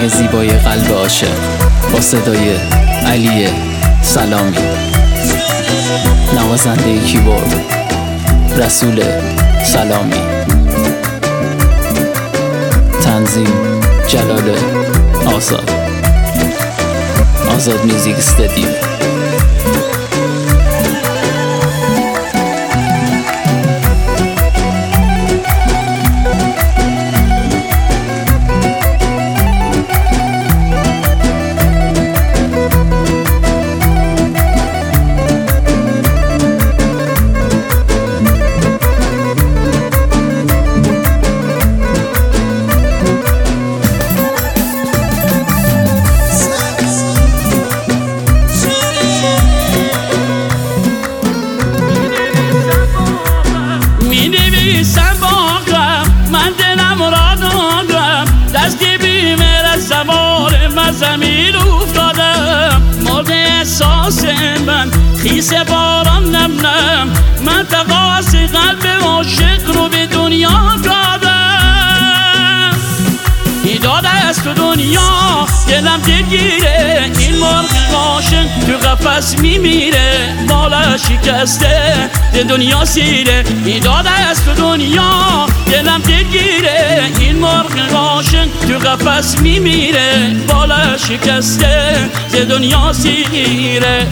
نغمه زیبای قلب عاشق با صدای علی سلامی، نوازنده کیبورد رسول سلامی، تنظیم جلال آزاد میوزیک استودیو. من دلم را دادم، دستی بیمه سوار من زمین افتادم، مرد احساس من خیس باران نم، من تقاس قلب عاشق رو به دنیا دادم. ای داده است تو دنیا دلم دلگیره، این مرغ عاشق تو قفس میمیره، بالا شکسته دنیا سیره. ای داده است تو دنیا دلم دلگیره، این مرغ عاشق تو قفس میمیره، بالا شکسته دنیا سیره.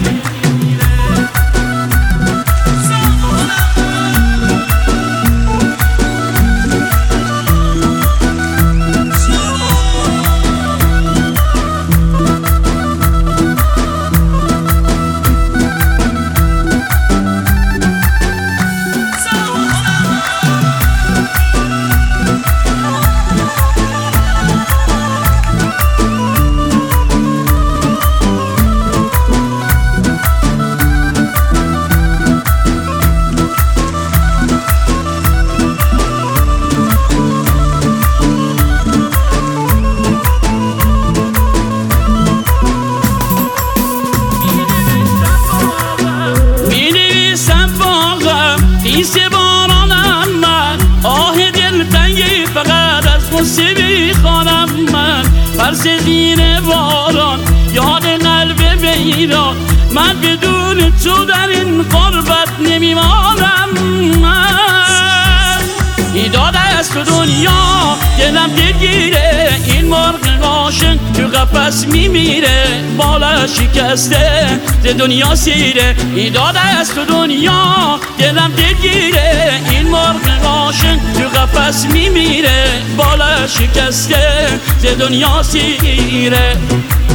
خیس بارانم من، آه دلتنگی فقط از غصه بیخوانم من، فرس زیر باران یاد قلب ویران، من بدون تو در این غربت نمیمانم من. ای داده است تو دنیا دلم دلگیره، این مرغ عاشق تو قفس میمیره، بالا شکسته دنیا سیره. ای داده است تو دنیا دلم دلگیره، این مرغ عاشق تو قفس میمیره، بالا شکسته دنیا سیره.